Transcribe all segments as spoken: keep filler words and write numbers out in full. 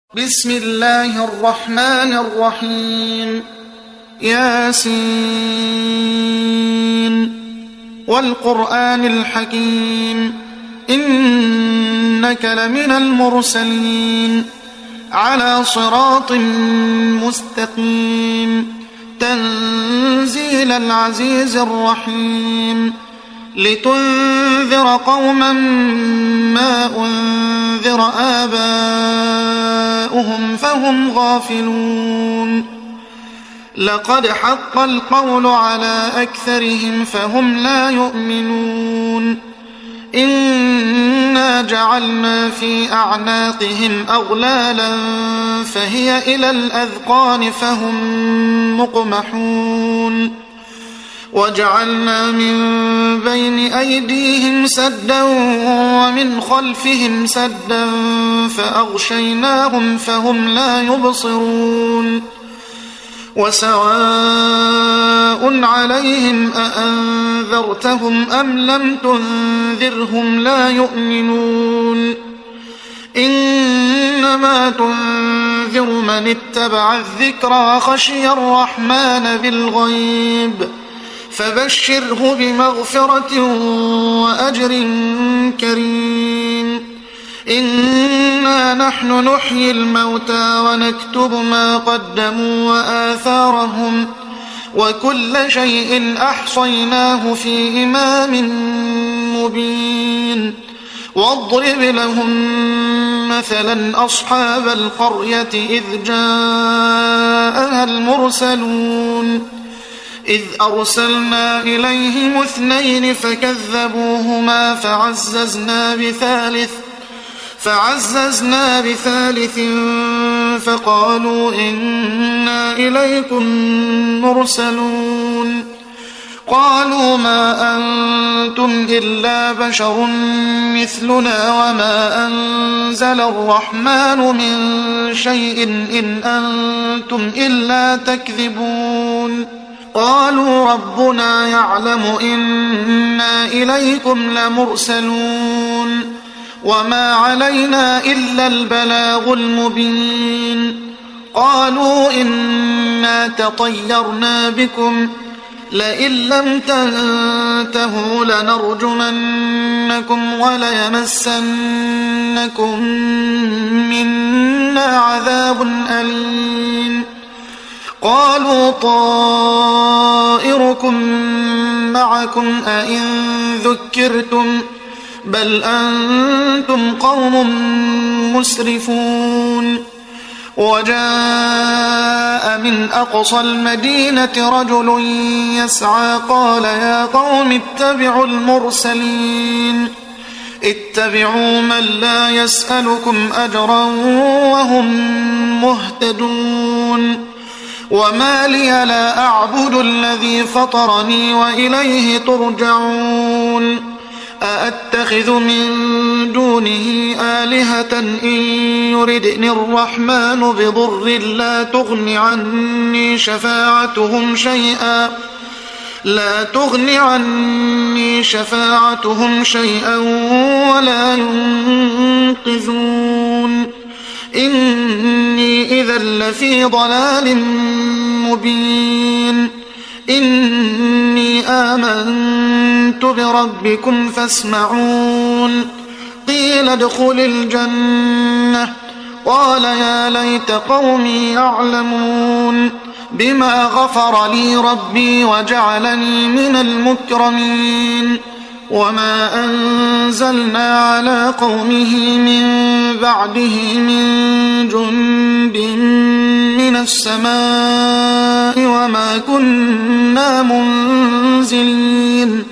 بسم الله الرحمن الرحيم. ياسين والقرآن الحكيم إنك لمن المرسلين على صراط مستقيم تنزيل العزيز الرحيم لتنذر قوما ما أنذر آباؤهم فهم غافلون لقد حق القول على أكثرهم فهم لا يؤمنون إنا جعلنا في أعناقهم أغلالا فهي إلى الأذقان فهم مقمحون وجعلنا من بين أيديهم سدا ومن خلفهم سدا فأغشيناهم فهم لا يبصرون وسواء عليهم أأنذرتهم أم لم تنذرهم لا يؤمنون إنما تنذر من اتبع الذكر وخشي الرحمن بالغيب فبشره بمغفرة وأجر كريم إنا نحن نحيي الموتى ونكتب ما قدموا وآثارهم وكل شيء أحصيناه في إمام مبين واضرب لهم مثلا أصحاب القرية إذ جاءها المرسلون إذ أرسلنا إليهم اثنين فكذبوهما فعززنا بثالث فعززنا بثالث فقالوا إنا إليكم مرسلون قالوا ما أنتم إلا بشر مثلنا وما أنزل الرحمن من شيء إن أنتم إلا تكذبون قالوا ربنا يعلم إنا إليكم لمرسلون وما علينا إلا البلاغ المبين قالوا إنا تطيرنا بكم لئن لم تنتهوا لنرجمنكم وليمسنكم منا عذاب أليم قالوا طائركم معكم أئن ذكرتم بل أنتم قوم مسرفون وجاء من أقصى المدينة رجل يسعى قال يا قوم اتبعوا المرسلين اتبعوا من لا يسألكم أجرا وهم مهتدون وما لي لا أعبد الذي فطرني وإليه ترجعون أأتخذ من دونه آلهة إن يردني الرحمن بضر لا تغن عني شفاعتهم شيئا لا تغن عني شفاعتهم شيئا ولا ينقذون إني إذا لفي ضلال مبين إني آمنت بربكم فاسمعون قيل ادخل الجنة قال يا ليت قومي يعلمون بما غفر لي ربي وجعلني من المكرمين وما أنزلنا على قومه من بعده من جند من السماء وما كنا منزلين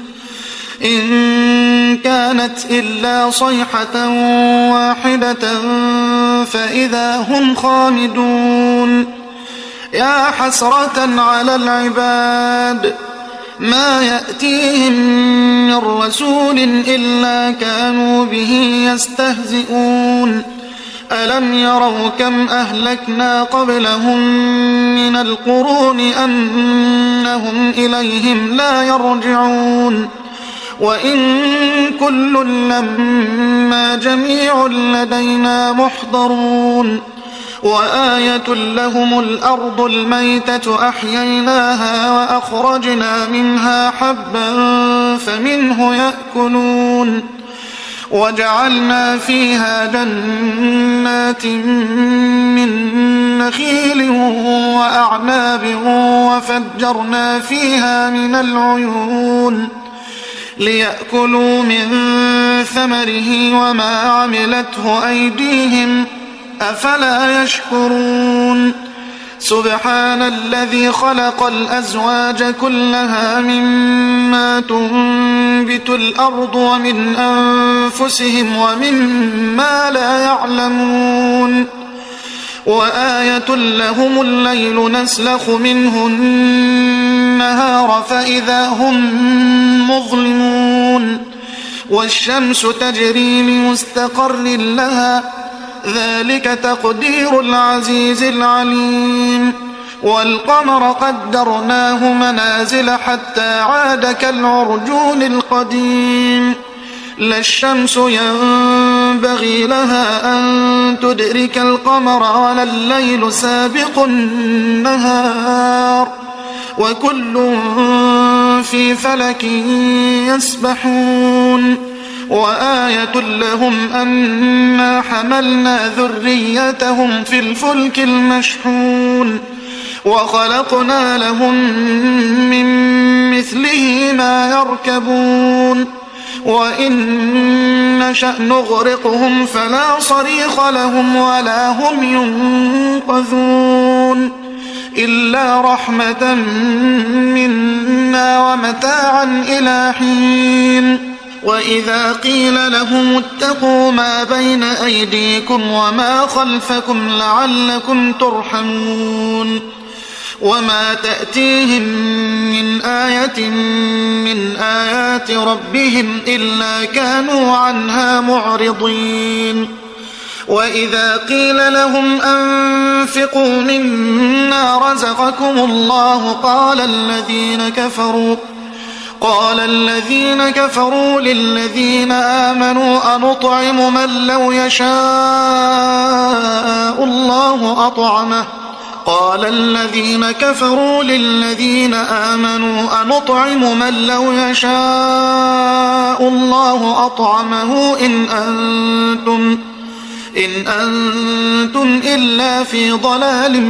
إن كانت إلا صيحة واحدة فإذا هم خامدون يا حسرة على العباد ما يأتيهم من رسول إلا كانوا به يستهزئون ألم يروا كم أهلكنا قبلهم من القرون أنهم إليهم لا يرجعون وإن كل لما جميع لدينا محضرون وآية لهم الأرض الميتة أحييناها وأخرجنا منها حبا فمنه يأكلون وجعلنا فيها جنات من نخيل وأعناب وفجرنا فيها من العيون ليأكلوا من ثمره وما عملته أيديهم أفلا يشكرون سبحان الذي خلق الأزواج كلها مما تنبت الأرض ومن أنفسهم ومما لا يعلمون وآية لهم الليل نسلخ منه النهار فإذا هم مظلمون والشمس تجري لمستقر لها ذلك تقدير العزيز العليم والقمر قدرناه منازل حتى عاد كالعرجون القديم لا الشمس ينبغي لها أن تدرك القمر ولا الليل سابق النهار وكل في فلك يسبحون وآية لهم أنا حملنا ذريتهم في الفلك المشحون وخلقنا لهم من مثله ما يركبون وإن نشأ نغرقهم فلا صريخ لهم ولا هم ينقذون إلا رحمة منا ومتاعا إلى حين وإذا قيل لهم اتقوا ما بين أيديكم وما خلفكم لعلكم ترحمون وما تأتيهم من آية من آيات ربهم إلا كانوا عنها معرضين وإذا قيل لهم أنفقوا مما رزقكم الله قال الذين كفروا قال الذين كفروا للذين آمنوا أنطعم من لو يشاء الله أطعمه قال الذين كفروا للذين آمنوا أنطعم من لو يشاء الله أطعمه إن أنتم إن أنتم إلا في ضلال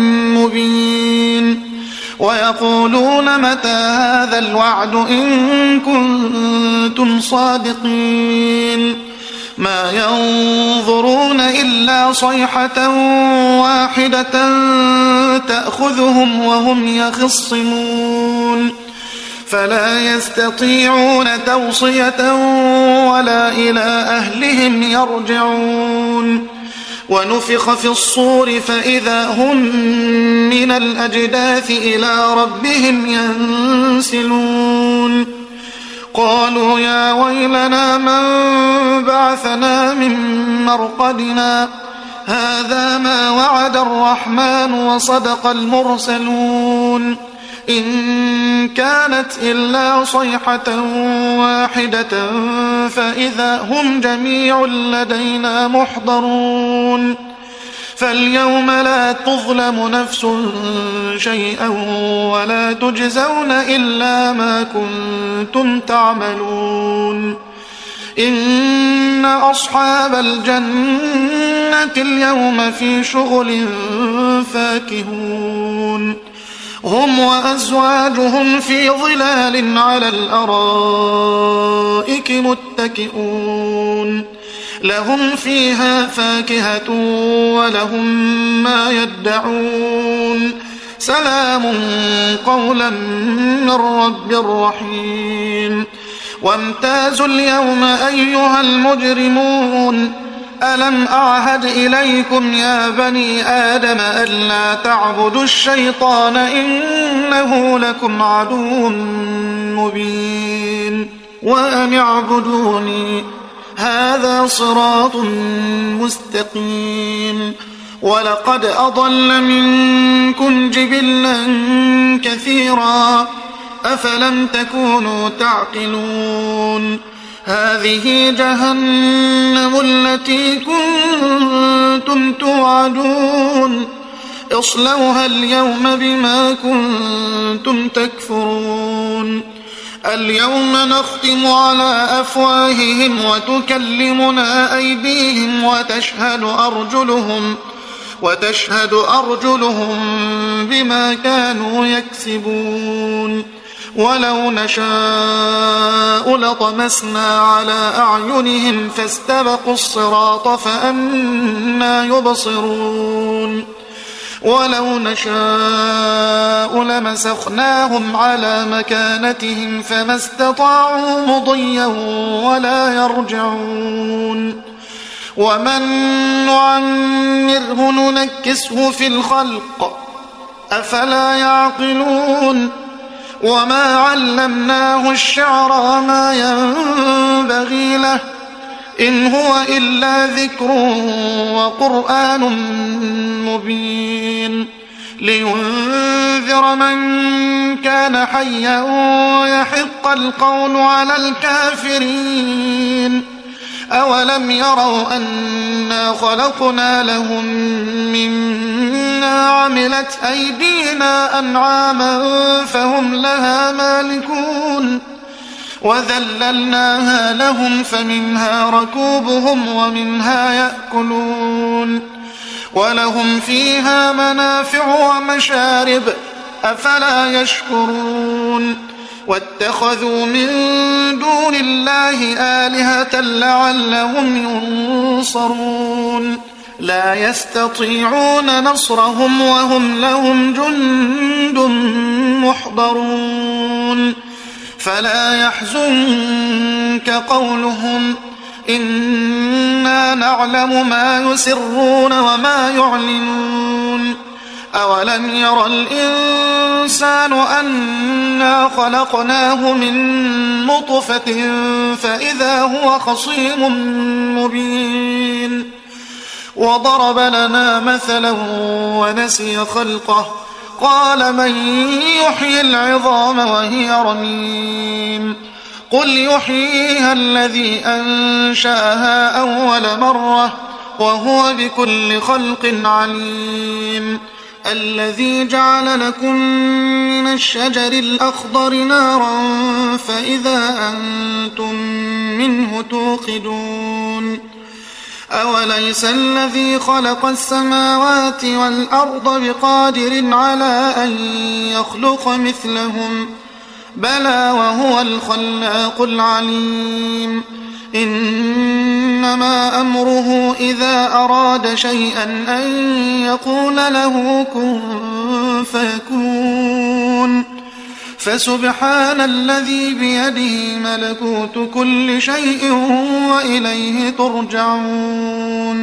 مبين ويقولون متى هذا الوعد إن كنتم صادقين ما ينظرون إلا صيحة واحدة تأخذهم وهم يخصمون فلا يستطيعون توصية ولا إلى أهلهم يرجعون ونفخ في الصور فإذا هم من الأجداث إلى ربهم ينسلون قالوا يا ويلنا من بعثنا من مرقدنا هذا ما وعد الرحمن وصدق المرسلون إن كانت إلا صيحة واحدة فإذا هم جميع لدينا محضرون فاليوم لا تظلم نفس شيئا ولا تجزون إلا ما كنتم تعملون إن أصحاب الجنة اليوم في شغل فاكهون هم وأزواجهم في ظلال على الأرائك متكئون لهم فيها فاكهة ولهم ما يدعون سلام قولا من رب رحيم وامتازوا اليوم أيها المجرمون ألم أعهد إليكم يا بني آدم ألا تعبدوا الشيطان إنه لكم عدو مبين وأن اعبدوني هذا صراط مستقيم ولقد أضل منكم جبلا كثيرا أفلم تكونوا تعقلون هذه جهنم التي كنتم توعدون اصلوها اليوم بما كنتم تكفرون اليوم نختم على أفواههم وتكلمنا أيديهم وتشهد أرجلهم وتشهد أرجلهم بما كانوا يكسبون ولو نشاء لطمسنا على أعينهم فاستبقوا الصراط فأنى يبصرون ولو نشاء لمسخناهم على مكانتهم فما استطاعوا مضيا ولا يرجعون ومن نعمره ننكسه في الخلق أفلا يعقلون وما علمناه الشعر وما ينبغي له إن هو إلا ذكر وقرآن مبين لينذر من كان حيا ويحق القول على الكافرين أولم يروا أنا خلقنا لهم مما عملت أيدينا أنعاما فهم لها مالكون وذللناها لهم فمنها ركوبهم ومنها يأكلون ولهم فيها منافع ومشارب أفلا يشكرون واتخذوا من دون الله آلهة لعلهم ينصرون لا يستطيعون نصرهم وهم لهم جند محضرون فلا يحزنك قولهم إنا نعلم ما يسرون وما يعلنون أولم ير الإنسان أنا خلقناه من نطفة فإذا هو خصيم مبين وضرب لنا مثلا ونسي خلقه قال من يحيي العظام وهي رميم قل يحييها الذي أنشأها أول مرة وهو بكل خلق عليم الذي جعل لكم من الشجر الأخضر نارا فإذا أنتم منه توقدون أوليس الذي خلق السماوات والأرض بقادر على أن يخلق مثلهم بلى وهو الخلاق العليم إنما أمره إذا أراد شيئا أن يقول له كن فيكون فسبحان الذي بيده ملكوت كل شيء وإليه ترجعون